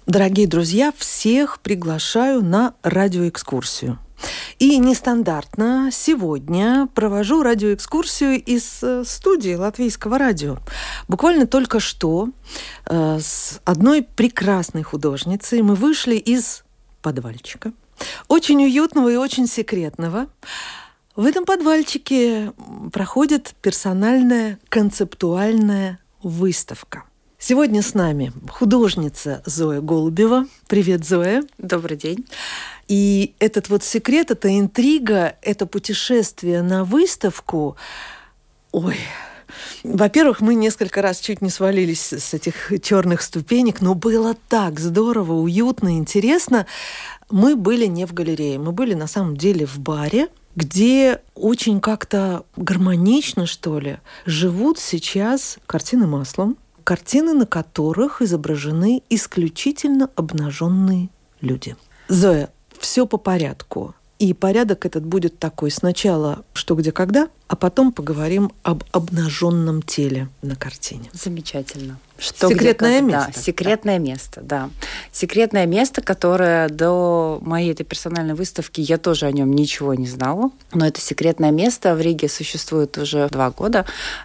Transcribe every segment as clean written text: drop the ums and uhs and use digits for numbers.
Дорогие друзья, всех приглашаю на радиоэкскурсию. И нестандартно сегодня провожу радиоэкскурсию из студии Латвийского радио. Буквально только что с одной прекрасной художницей мы вышли из подвальчика, очень уютного и очень секретного. В этом подвальчике проходит персональная концептуальная выставка. Сегодня с нами художница Зоя Голубева. Привет, Зоя. Добрый день. И этот вот секрет, эта интрига, это путешествие на выставку. Ой, во-первых, мы несколько раз чуть не свалились с этих черных ступенек, но было так здорово, уютно, интересно. Мы были не в галерее, мы были на самом деле в баре, где очень как-то гармонично, что ли, живут сейчас картины маслом. Картины, на которых изображены исключительно обнаженные люди. Зоя, все по порядку. И порядок этот будет такой: сначала что, где, когда, а потом поговорим об обнаженном теле на картине. Замечательно. Секретное место. Да, секретное место, да. Секретное место, которое до моей этой персональной выставки я тоже о нем ничего не знала. Но это секретное место в Риге существует уже 2 года.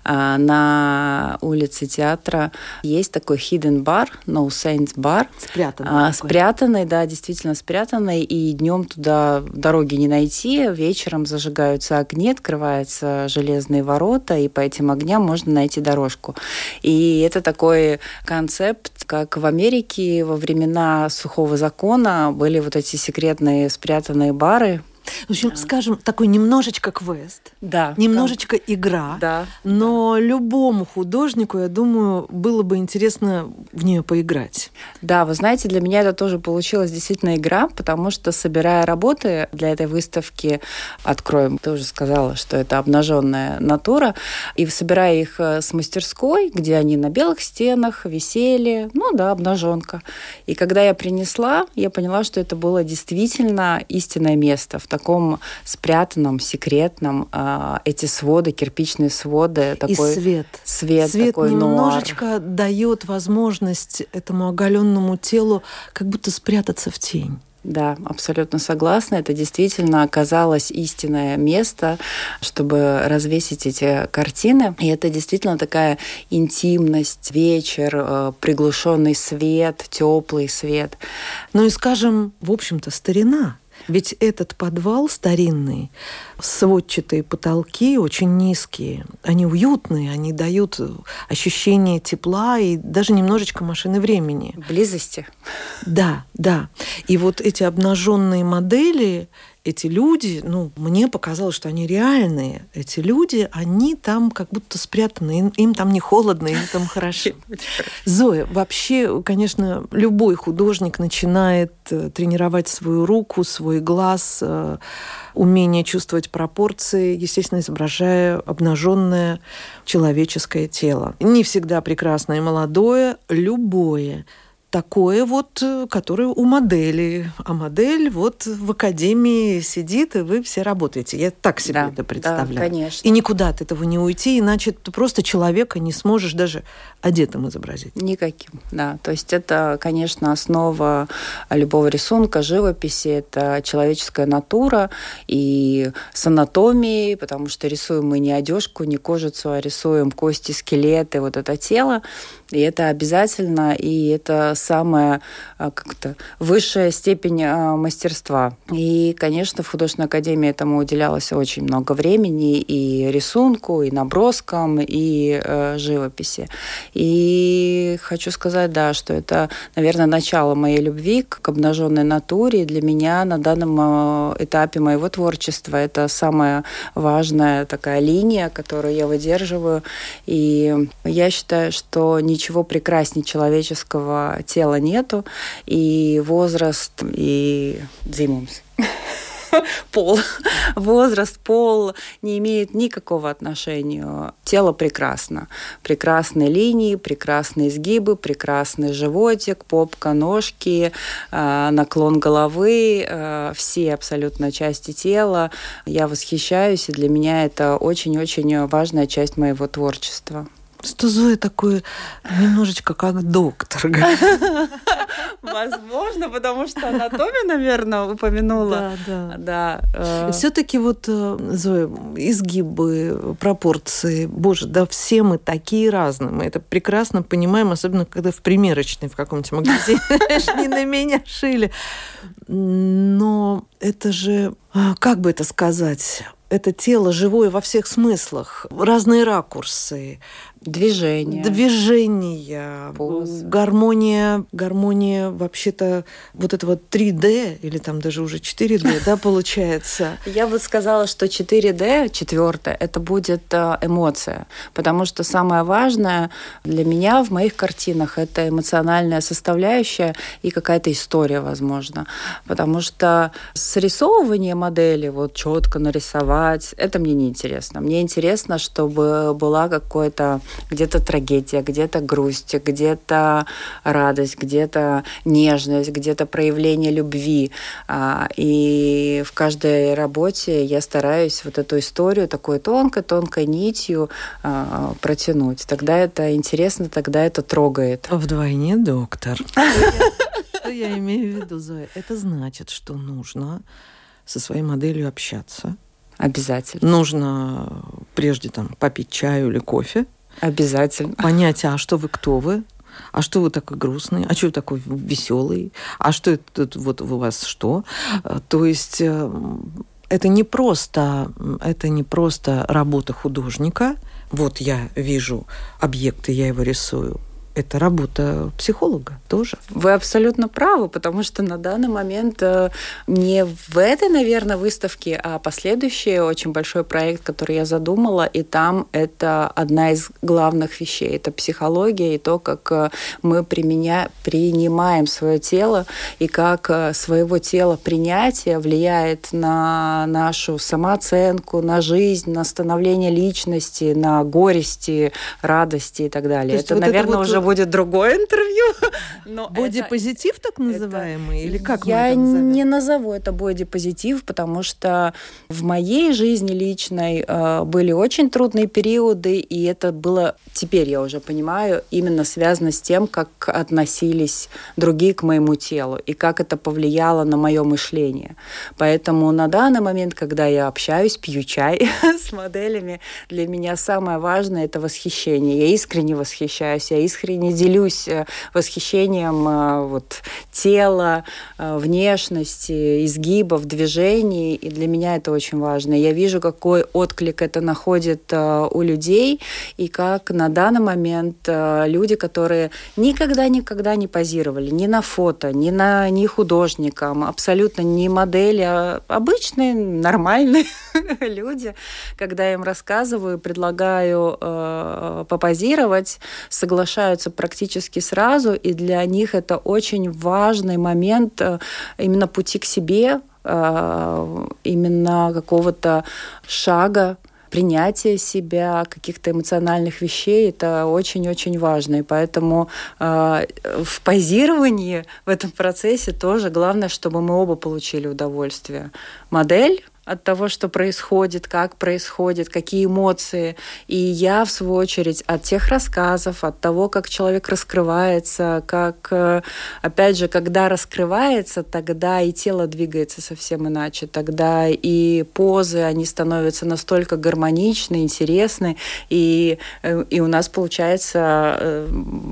На улице театра есть такой hidden bar, No Saints bar. Спрятанный, да, действительно спрятанный. И днем туда дороги не найти. Вечером зажигаются огни, открываются железные ворота, и по этим огням можно найти дорожку. И это такой концепт, как в Америке во времена сухого закона были вот эти секретные спрятанные бары. В общем, скажем, такой немножечко квест, да, немножечко игра, да, но любому художнику, я думаю, было бы интересно в нее поиграть. Да, вы знаете, для меня это тоже получилась действительно игра, потому что, собирая работы для этой выставки, откроем, ты уже сказала, что это обнаженная натура, и собирая их с мастерской, где они на белых стенах висели, обнаженка. И когда я принесла, я поняла, что это было действительно истинное место, в таком спрятанном, секретном, эти своды, кирпичные своды. Такой и свет такой немножечко нуар. дает возможность этому оголенному телу как будто спрятаться в тень. Да, абсолютно согласна. Это действительно оказалось истинное место, чтобы развесить эти картины. И это действительно такая интимность, вечер, приглушенный свет, теплый свет. Ну и, скажем, в общем-то, старина. Ведь этот подвал старинный, сводчатые потолки очень низкие, они уютные, они дают ощущение тепла и даже немножечко машины времени. Близости. Да, да. И вот эти обнаженные модели, эти люди, мне показалось, что они реальные. Эти люди, они там как будто спрятаны, им там не холодно, им там хорошо. Зоя, вообще, конечно, любой художник начинает тренировать свою руку, свой глаз, умение чувствовать пропорции, естественно, изображая обнаженное человеческое тело. Не всегда прекрасное и молодое, любое. Такое вот, которое у модели. А модель вот в академии сидит, и вы все работаете. Я так себе это представляю. Да, конечно. И никуда от этого не уйти, иначе ты просто человека не сможешь даже одетым изобразить. Никаким, да. То есть это, конечно, основа любого рисунка, живописи. Это человеческая натура и с анатомией, потому что рисуем мы не одежку, не кожицу, а рисуем кости, скелеты, вот это тело. И это обязательно, и это самая как-то высшая степень мастерства. И, конечно, в художественной академии этому уделялось очень много времени и рисунку, и наброскам, и живописи. И хочу сказать, да, что это, наверное, начало моей любви к обнаженной натуре. И для меня на данном этапе моего творчества это самая важная такая линия, которую я выдерживаю. И я считаю, что ничего прекраснее человеческого тела нету, и возраст, и дзимумс. Пол. Возраст, пол не имеет никакого отношения. Тело прекрасно. Прекрасные линии, прекрасные изгибы, прекрасный животик, попка, ножки, наклон головы, все абсолютно части тела. Я восхищаюсь, и для меня это очень-очень важная часть моего творчества. Что Зоя такое немножечко как доктор. Возможно, потому что анатомию, наверное, упомянула. Да. Все-таки вот, Зоя, изгибы, пропорции, боже, да все мы такие разные. Мы это прекрасно понимаем, особенно когда в примерочной в каком-нибудь магазине не на меня шили. Но это же, как бы это сказать, это тело живое во всех смыслах, разные ракурсы. Движения, позы. Гармония, вообще-то вот это вот 3D, или там даже уже 4D, да, получается? Я бы сказала, что 4D, четвертое, это будет эмоция, потому что самое важное для меня в моих картинах это эмоциональная составляющая и какая-то история, возможно, потому что срисовывание модели, вот четко нарисовать, это мне не интересно. Мне интересно, чтобы была какое-то где-то трагедия, где-то грусть, где-то радость, где-то нежность, где-то проявление любви. И в каждой работе я стараюсь вот эту историю такой тонкой нитью протянуть. Тогда это интересно, тогда это трогает. Вдвойне доктор. Что я имею в виду, Зоя? Это значит, что нужно со своей моделью общаться. Обязательно. Нужно прежде попить чаю или кофе. Обязательно. Понять, а что вы, кто вы? А что вы такой грустный? А что вы такой веселый? А что это вот у вас что? То есть это не просто работа художника. Вот я вижу объект, и я его рисую. Это работа психолога тоже. Вы абсолютно правы, потому что на данный момент не в этой, наверное, выставке, а последующий очень большой проект, который я задумала, и там это одна из главных вещей. Это психология и то, как мы принимаем свое тело, и как своего тела принятие влияет на нашу самооценку, на жизнь, на становление личности, на горести, радости и так далее. Это, вот наверное, уже будет другое интервью. Бодипозитив так называемый? Или как мы я это назовем? Не назову это бодипозитив, потому что в моей жизни личной были очень трудные периоды, и это было, теперь я уже понимаю, именно связано с тем, как относились другие к моему телу, и как это повлияло на мое мышление. Поэтому на данный момент, когда я общаюсь, пью чай с моделями, для меня самое важное – это восхищение. Я искренне восхищаюсь, я искренне делюсь восхищением тела, внешности, изгибов, движений, и для меня это очень важно. Я вижу, какой отклик это находит у людей, и как на данный момент люди, которые никогда не позировали ни на фото, ни художникам, абсолютно не модели, а обычные, нормальные люди, когда я им рассказываю, предлагаю попозировать, соглашаются практически сразу, и для них это очень важный момент именно пути к себе, именно какого-то шага, принятия себя, каких-то эмоциональных вещей, это очень-очень важно. И поэтому в позировании, в этом процессе тоже главное, чтобы мы оба получили удовольствие. Модель от того, что происходит, как происходит, какие эмоции. И я, в свою очередь, от тех рассказов, от того, как человек раскрывается, как, опять же, когда раскрывается, тогда и тело двигается совсем иначе, тогда и позы, они становятся настолько гармоничны, интересны, и у нас получается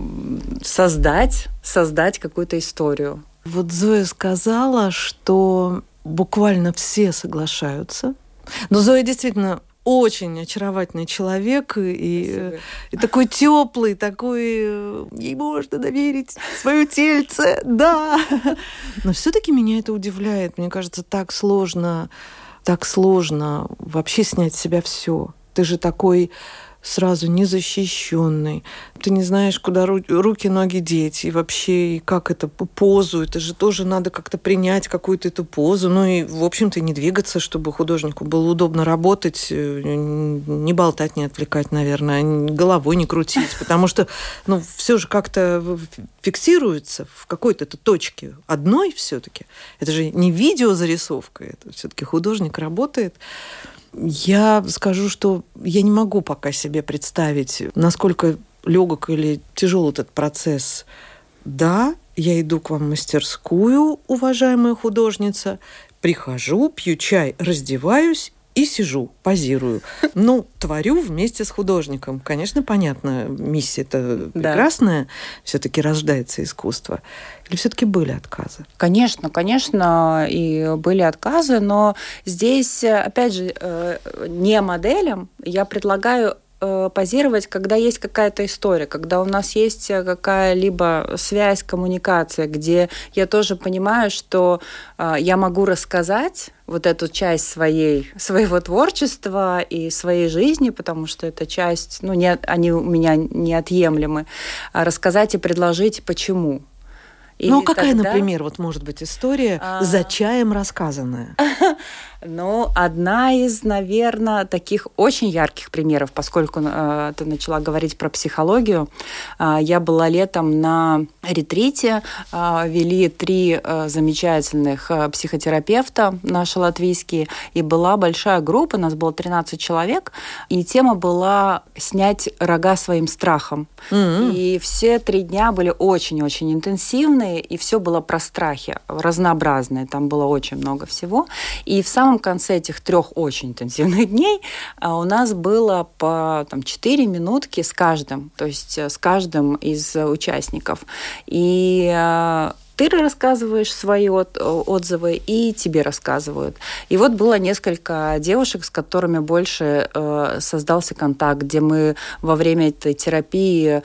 создать какую-то историю. Вот Зоя сказала, что буквально все соглашаются. Но Зоя действительно очень очаровательный человек и такой теплый, такой ей можно доверить свое тельце, да. Но все-таки меня это удивляет. Мне кажется, так сложно вообще снять с себя все. Ты же такой сразу незащищенный. Ты не знаешь, куда руки, ноги деть. И вообще, и как это, позу. Это же тоже надо как-то принять какую-то эту позу. Ну и, в общем-то, не двигаться, чтобы художнику было удобно работать. Не болтать, не отвлекать, наверное. Головой не крутить. Потому что, все же как-то фиксируется в какой-то точке одной все-таки. Это же не видеозарисовка. Это все-таки художник работает. Я скажу, что я не могу пока себе представить, насколько легок или тяжел этот процесс. Да, я иду к вам в мастерскую, уважаемая художница, прихожу, пью чай, раздеваюсь и сижу, позирую. Ну, творю вместе с художником. Конечно, понятно, миссия-то прекрасная, все-таки рождается искусство. Или все-таки были отказы? Конечно, и были отказы, но здесь, опять же, не моделям я предлагаю позировать, когда есть какая-то история, когда у нас есть какая-либо связь, коммуникация, где я тоже понимаю, что я могу рассказать вот эту часть своего творчества и своей жизни, потому что эта часть, они у меня неотъемлемы, рассказать и предложить, почему. Ну, какая, например, может быть история за чаем рассказанная? Одна из, наверное, таких очень ярких примеров, поскольку ты начала говорить про психологию. Я была летом на ретрите, вели 3 замечательных психотерапевта наши латвийские, и была большая группа, нас было 13 человек, и тема была «Снять рога своим страхом». Mm-hmm. И все 3 дня были очень-очень интенсивные, и все было про страхи, разнообразные, там было очень много всего. И в самом конце этих 3 очень интенсивных дней у нас было по 4 минутки с каждым, то есть с каждым из участников. И ты рассказываешь свои отзывы, и тебе рассказывают. И вот было несколько девушек, с которыми больше создался контакт, где мы во время этой терапии,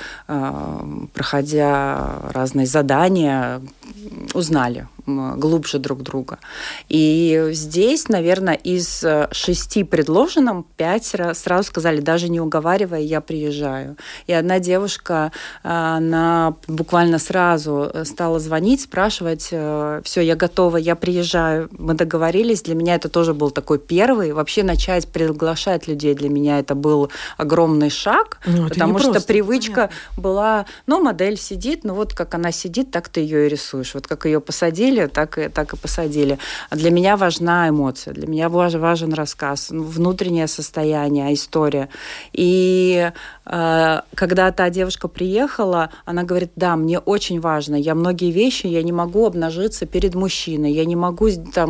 проходя разные задания, узнали глубже друг друга. И здесь, наверное, из 6 предложенным 5 сразу сказали, даже не уговаривая, я приезжаю. И одна девушка, она буквально сразу стала звонить, спрашивать, все, я готова, я приезжаю. Мы договорились, для меня это тоже был такой первый. Вообще начать приглашать людей для меня это был огромный шаг, потому что привычка была, модель сидит, вот как она сидит, так ты ее и рисуешь. Вот как ее посадили, так и посадили. А для меня важна эмоция, для меня важен рассказ, внутреннее состояние, история. И когда та девушка приехала, она говорит, да, мне очень важно, многие вещи, я не могу обнажиться перед мужчиной, я не могу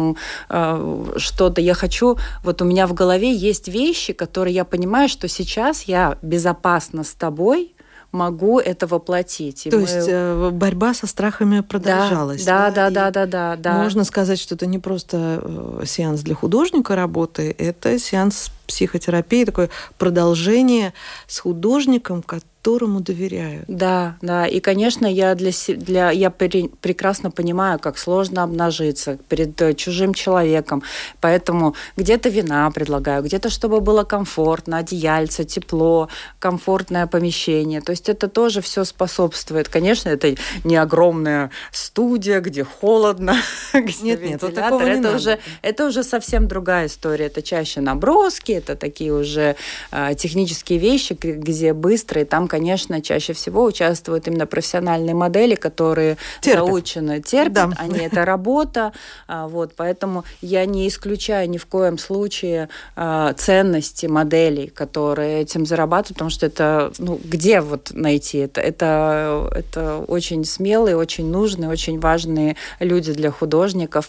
что-то, я хочу, у меня в голове есть вещи, которые я понимаю, что сейчас я безопасна с тобой, могу это воплотить. То есть борьба со страхами продолжалась. Да. Можно сказать, что это не просто сеанс для художника работы, это сеанс психотерапии, такое продолжение с художником, которому доверяют. Да. И, конечно, я прекрасно понимаю, как сложно обнажиться перед чужим человеком. Поэтому где-то вина предлагаю, где-то, чтобы было комфортно, одеяльце, тепло, комфортное помещение. То есть это тоже все способствует. Конечно, это не огромная студия, где холодно, где вентилятор. Это уже совсем другая история. Это чаще наброски, это такие уже технические вещи, где быстро, и там, конечно, чаще всего участвуют именно профессиональные модели, которые заучены, терпят, это работа. Поэтому я не исключаю ни в коем случае ценности моделей, которые этим зарабатывают, потому что это, где найти это? Это очень смелые, очень нужные, очень важные люди для художников.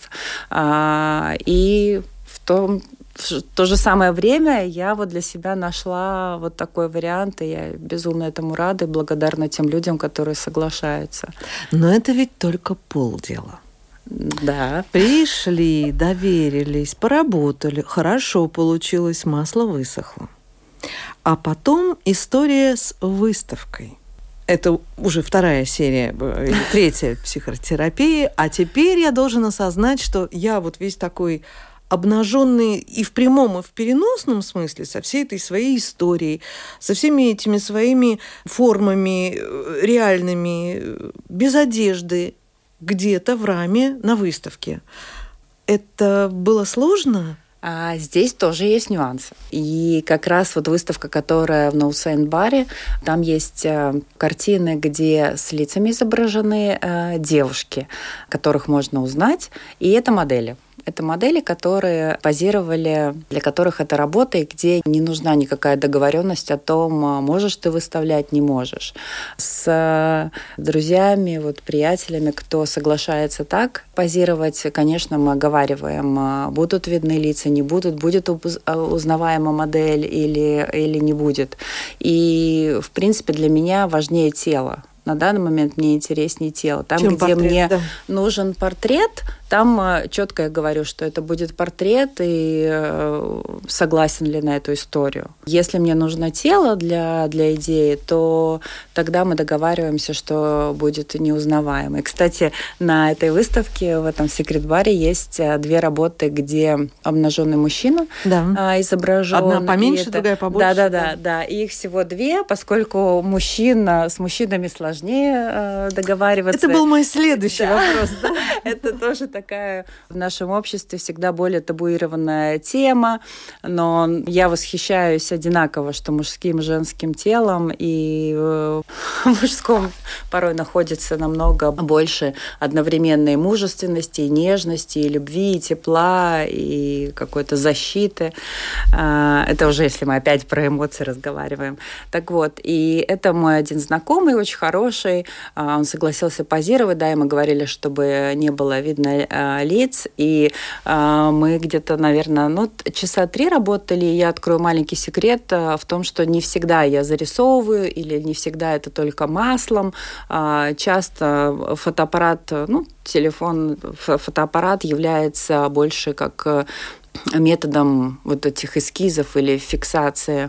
И в то же самое время я для себя нашла такой вариант, и я безумно этому рада и благодарна тем людям, которые соглашаются. Но это ведь только полдела. Да. Пришли, доверились, поработали, хорошо получилось, масло высохло. А потом история с выставкой. Это уже 2-я серия, 3-я психотерапии, а теперь я должен осознать, что я весь такой обнаженный и в прямом, и в переносном смысле со всей этой своей историей, со всеми этими своими формами реальными, без одежды, где-то в раме на выставке. Это было сложно? А здесь тоже есть нюансы. И как раз выставка, которая в Ноусейн-баре, там есть картины, где с лицами изображены девушки, которых можно узнать, и это модели. Это модели, которые позировали, для которых это работа, и где не нужна никакая договоренность о том, можешь ты выставлять, не можешь. С друзьями, приятелями, кто соглашается так позировать, конечно, мы оговариваем, будут видны лица, не будут, будет узнаваема модель или не будет. И, в принципе, для меня важнее тело. На данный момент мне интереснее тело. Там, чем где портрет, мне да. нужен портрет, там четко я говорю, что это будет портрет, и согласен ли на эту историю. Если мне нужно тело для идеи, то тогда мы договариваемся, что будет неузнаваемый. Кстати, на этой выставке, в этом секрет-баре, есть 2 работы, где обнаженный мужчина изображен. Одна поменьше, другая побольше. Да. И их всего 2, поскольку с мужчинами сложнее договариваться. Это был мой следующий вопрос. Это тоже такая в нашем обществе всегда более табуированная тема, но я восхищаюсь одинаково, что мужским и женским телом, и в мужском порой находится намного больше одновременной мужественности, и нежности, и любви, и тепла, и какой-то защиты. Это уже если мы опять про эмоции разговариваем. Так вот, и это мой один знакомый, очень хороший, он согласился позировать, и мы говорили, чтобы не было видно лиц, и мы где-то, наверное, часа 3 работали, и я открою маленький секрет в том, что не всегда я зарисовываю, или не всегда это только маслом, часто фотоаппарат, фотоаппарат является больше как методом этих эскизов или фиксации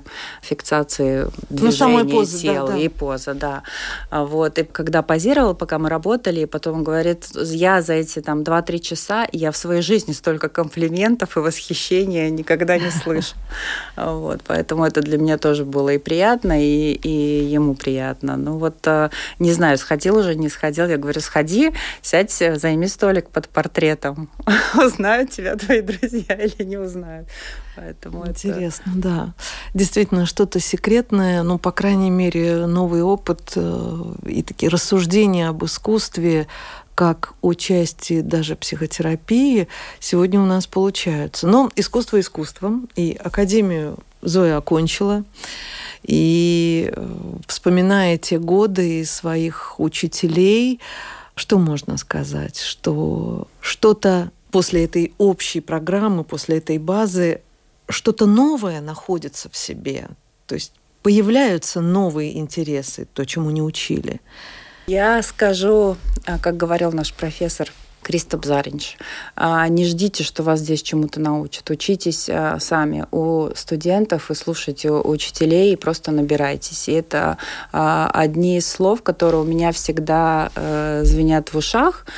движения тела и поза, да. И когда позировала, пока мы работали, и потом он говорит, я за эти 2-3 часа, я в своей жизни столько комплиментов и восхищения никогда не слышу. Поэтому это для меня тоже было и приятно, и ему приятно. Не знаю, сходил уже, не сходил. Я говорю, сходи, сядь, займи столик под портретом. Узнают тебя твои друзья или не узнают. Поэтому интересно, да. Действительно, что-то секретное, по крайней мере, новый опыт и такие рассуждения об искусстве, как о части даже психотерапии, сегодня у нас получаются. Но искусство искусством, и академию Зоя окончила, и вспоминая те годы своих учителей, что можно сказать? Что что-то после этой общей программы, после этой базы, что-то новое находится в себе. То есть появляются новые интересы, то, чему не учили. Я скажу, как говорил наш профессор Кристоп Заринч, не ждите, что вас здесь чему-то научат. Учитесь сами у студентов и слушайте у учителей, и просто набирайтесь. И это одни из слов, которые у меня всегда звенят в ушах,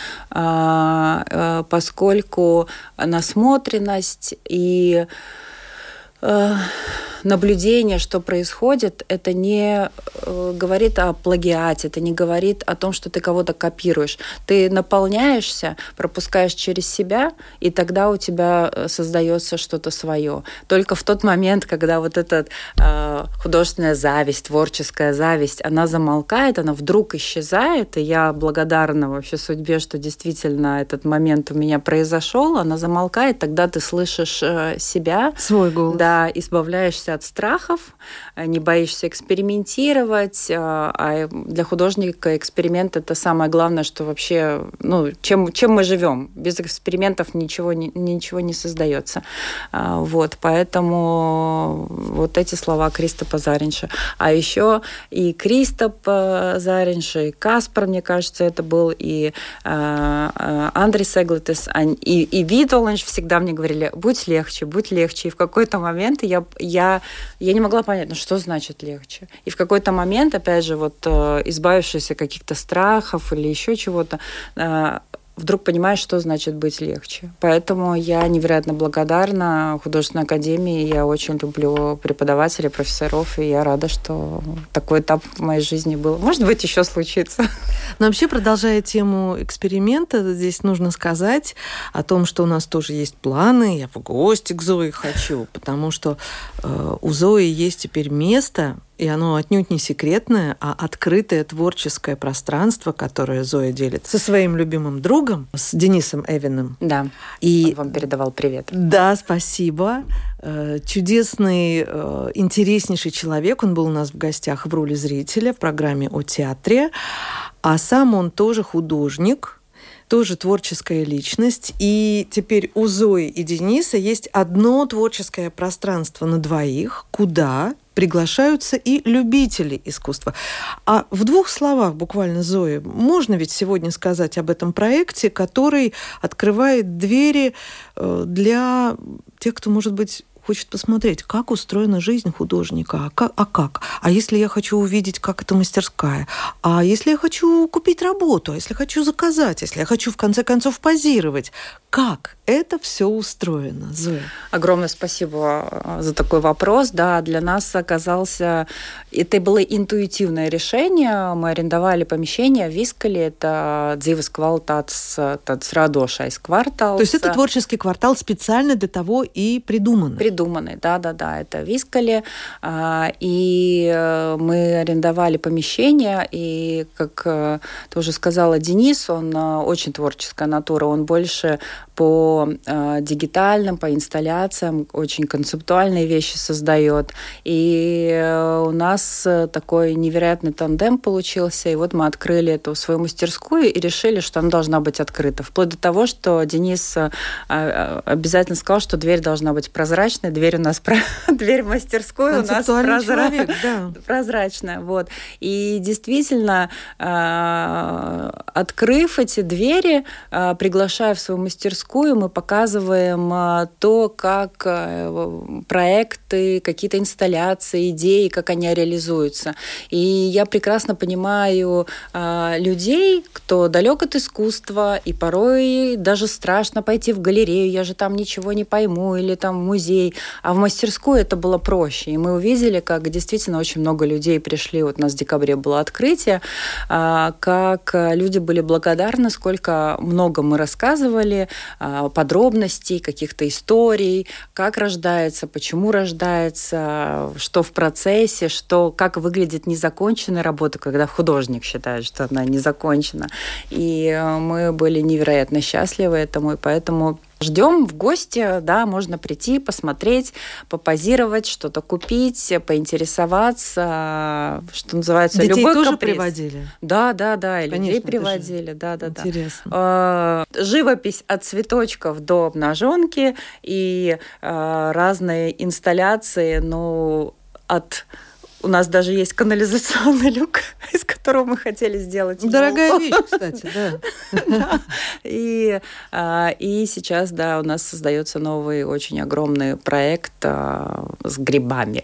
поскольку насмотренность и наблюдение, что происходит, это не говорит о плагиате, это не говорит о том, что ты кого-то копируешь. Ты наполняешься, пропускаешь через себя, и тогда у тебя создается что-то свое. Только в тот момент, когда эта художественная зависть, творческая зависть, она замолкает, она вдруг исчезает, и я благодарна вообще судьбе, что действительно этот момент у меня произошел, она замолкает, тогда ты слышишь себя. Свой голос. Да, избавляешься от страхов, не боишься экспериментировать. А для художника эксперимент – это самое главное, что вообще, чем мы живем. Без экспериментов ничего не создается. Поэтому эти слова Кристопа Заринча. А еще и Кристоп Заринч, и Каспар, мне кажется, это был, и Андрис Эглетис, и Витоланч всегда мне говорили, будь легче. И в какой-то момент я не могла понять, что значит легче. И в какой-то момент, опять же, избавившись от каких-то страхов или еще чего-то, вдруг понимаешь, что значит быть легче. Поэтому я невероятно благодарна художественной академии. Я очень люблю преподавателей, профессоров, и я рада, что такой этап в моей жизни был. Может быть, еще случится. Но вообще, продолжая тему эксперимента, здесь нужно сказать о том, что у нас тоже есть планы. Я в гости к Зое хочу, потому что у Зои есть теперь место, и оно отнюдь не секретное, а открытое творческое пространство, которое Зоя делит со своим любимым другом, с Денисом Эвиным. Да, и он вам передавал привет. Да, спасибо. Чудесный, интереснейший человек. Он был у нас в гостях в роли зрителя в программе о театре. А сам он тоже художник, тоже творческая личность. И теперь у Зои и Дениса есть одно творческое пространство на двоих, куда приглашаются и любители искусства. А в двух словах, буквально, Зоя, можно ведь сегодня сказать об этом проекте, который открывает двери для тех, кто, может быть, хочет посмотреть, как устроена жизнь художника, как? А если я хочу увидеть, как это мастерская? А если я хочу купить работу? А если хочу заказать? Если я хочу, в конце концов, позировать? Как это все устроено, Зоя? Огромное спасибо за такой вопрос. Да, для нас это было интуитивное решение. Мы арендовали помещение в Вискале. Это Dzīves kvalitātes radošais kvartāls. То есть это творческий квартал специально для того и придуманный? Придуманный, да. Это в Вискале. И мы арендовали помещение. И, как ты уже сказала, Денис, он очень творческая натура. Он больше по дигитальным, по инсталляциям, очень концептуальные вещи создает. И у нас такой невероятный тандем получился. И вот мы открыли эту свою мастерскую и решили, что она должна быть открыта. Вплоть до того, что Денис обязательно сказал, что дверь должна быть прозрачной. Дверь у нас дверь в мастерскую у нас прозрачная. Вот. И действительно, открыв эти двери, приглашая в свою мастерскую, мы показываем то, как проекты, какие-то инсталляции, идеи, как они реализуются. И я прекрасно понимаю людей, кто далек от искусства, и порой даже страшно пойти в галерею, я же там ничего не пойму, или там в музей. А в мастерскую это было проще. И мы увидели, как действительно очень много людей пришли, вот у нас в декабре было открытие, как люди были благодарны, сколько много мы рассказывали, подробностей, каких-то историй, как рождается, почему рождается, что в процессе, как выглядит незаконченная работа, когда художник считает, что она не закончена. И мы были невероятно счастливы этому, и поэтому ждем в гости, да, можно прийти, посмотреть, попозировать, что-то купить, поинтересоваться, что называется, детей любой тоже каприз. Приводили? Да, и конечно, людей приводили, да. Интересно. Живопись от цветочков до обнаженки и разные инсталляции, у нас даже есть канализационный люк, из которого мы хотели сделать. Дорогая вещь, кстати, да. И сейчас, да, у нас создается новый очень огромный проект с грибами.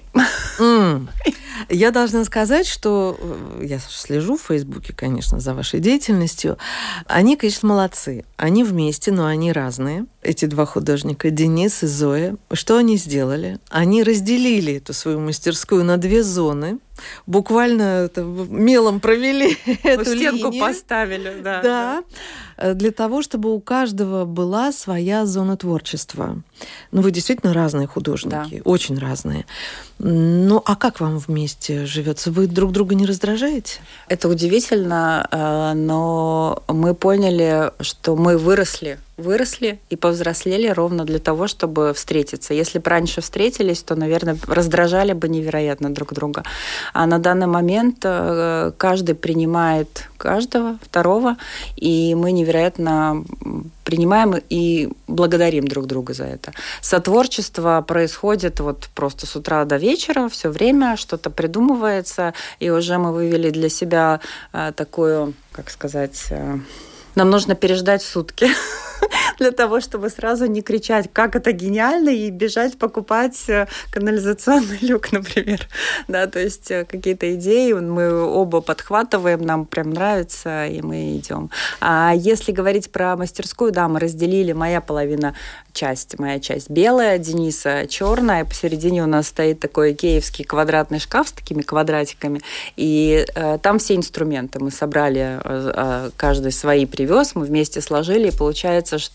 Я должна сказать, что я слежу в Фейсбуке, конечно, за вашей деятельностью. Они, конечно, молодцы. Они вместе, но они разные. Эти два художника, Денис и Зоя. Что они сделали? Они разделили эту свою мастерскую на две зоны. Буквально мелом провели эту стенку линию. Поставили, да. Да, для того, чтобы у каждого была своя зона творчества. Вы действительно разные художники, очень разные. А как вам вместе живется? Вы друг друга не раздражаете? Это удивительно, но мы поняли, что мы выросли и повзрослели ровно для того, чтобы встретиться. Если бы раньше встретились, то, наверное, раздражали бы невероятно друг друга. А на данный момент каждый принимает каждого, второго, и мы невероятно принимаем и благодарим друг друга за это. Сотворчество происходит просто с утра до вечера, все время что-то придумывается, и уже мы вывели для себя такую, как сказать, нам нужно переждать сутки для того, чтобы сразу не кричать, как это гениально, и бежать покупать канализационный люк, например. Да, то есть какие-то идеи мы оба подхватываем, нам прям нравится, и мы идем. А если говорить про мастерскую, да, мы разделили, моя часть белая, Дениса черная, посередине у нас стоит такой икеевский квадратный шкаф с такими квадратиками, и там все инструменты мы собрали, каждый свои привез, мы вместе сложили, и получается, что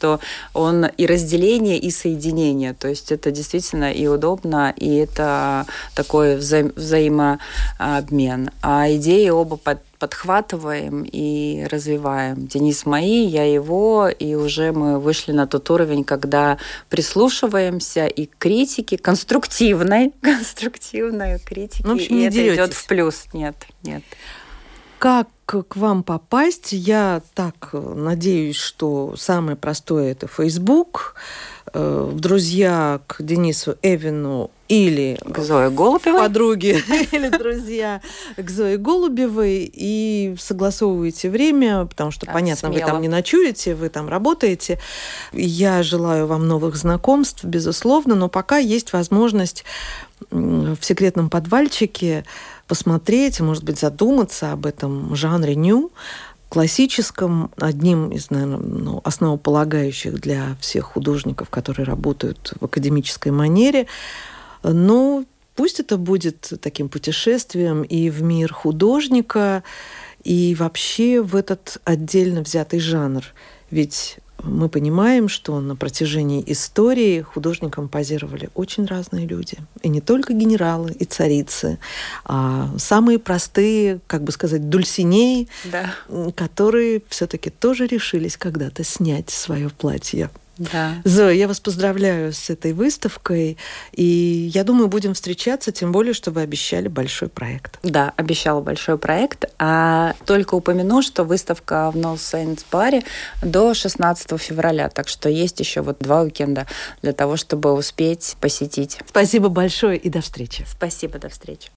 что он и разделение, и соединение. То есть это действительно и удобно, и это такой взаимообмен. А идеи оба подхватываем и развиваем. Денис мои, я его, и уже мы вышли на тот уровень, когда прислушиваемся и к критике, конструктивной критике, в общем, и не это деретесь. идет в плюс. Нет. Как к вам попасть? Я так надеюсь, что самое простое – это Facebook, в друзья к Денису Эвину или к Зое Голубевой. Подруги или друзья к Зое Голубевой, и согласовываете время, потому что, понятно, смело. Вы там не ночуете, вы там работаете. Я желаю вам новых знакомств, безусловно, но пока есть возможность в секретном подвальчике посмотреть, может быть, задуматься об этом жанре ню, классическом, одним из, наверное, основополагающих для всех художников, которые работают в академической манере. Но пусть это будет таким путешествием и в мир художника, и вообще в этот отдельно взятый жанр. Ведь мы понимаем, что на протяжении истории художникам позировали очень разные люди. И не только генералы и царицы, а самые простые, как бы сказать, дульсинеи, которые все-таки тоже решились когда-то снять свое платье. Да. Зоя, я вас поздравляю с этой выставкой, и я думаю, будем встречаться, тем более, что вы обещали большой проект. Да, обещала большой проект, а только упомяну, что выставка в No Saints Баре до 16 февраля, так что есть еще 2 уикенда для того, чтобы успеть посетить. Спасибо большое и до встречи. Спасибо, до встречи.